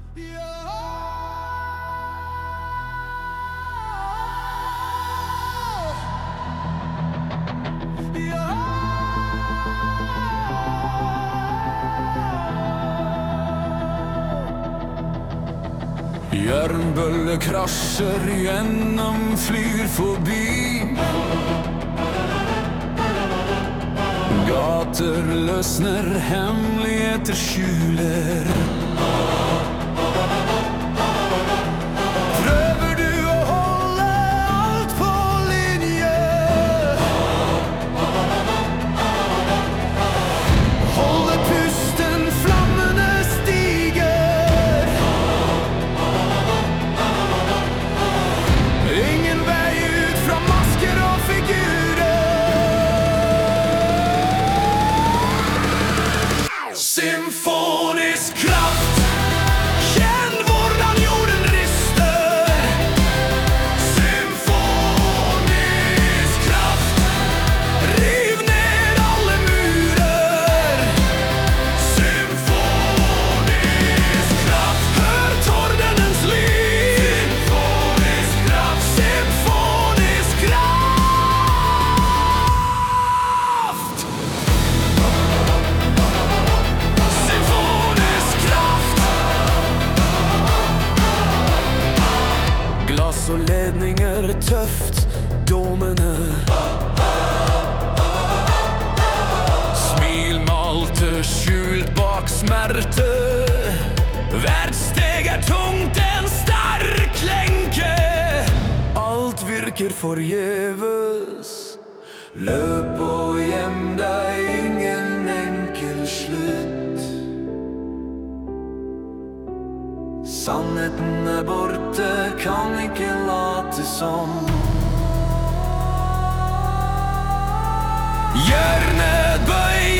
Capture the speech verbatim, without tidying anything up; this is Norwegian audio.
Jernbølle krasjer gjennom, flyr forbi. Gater løsner, hemmeligheter skjuler. Prøver du å holde alt på linje? Holde pusten, flammene stiger. Ingen vei ut fra masker og figurer. Symfonisk kraft, kjenn hvordan jorden rister. Symfonisk kraft, riv ned alle murer. Symfonisk kraft, hør tordenens lyd. Symfonisk kraft, symfonisk kraft. Symfonisk kraft. Glass og ledninger, tøft, domene. Smil malte, skjult bak smerte. Hvert steg er tungt, en sterk lenke. Alt virker forgjeves. Løp og gjem deg, ingen enkel slutt. Sannheten er borte, kan ikke late som. Hjørnet bøy